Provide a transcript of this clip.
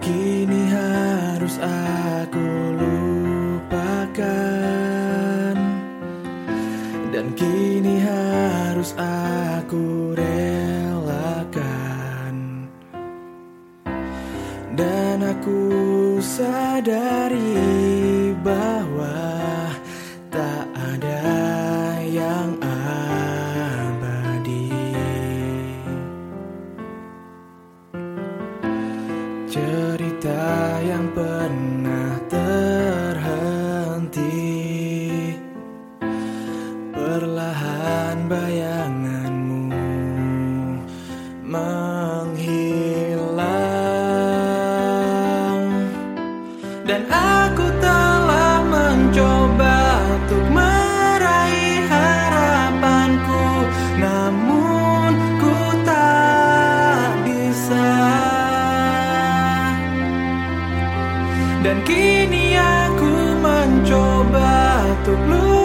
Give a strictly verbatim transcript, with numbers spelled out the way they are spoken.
kini harus aku lupakan, dan kini harus aku relakan. Dan aku sadari bahwa tak ada yang abadi. Cerita yang pernah terhenti, perlahan bayanganmu menghilang. Dan aku telah mencoba untuk meraih harapanku, namun ku tak bisa. Dan kini aku mencoba untuk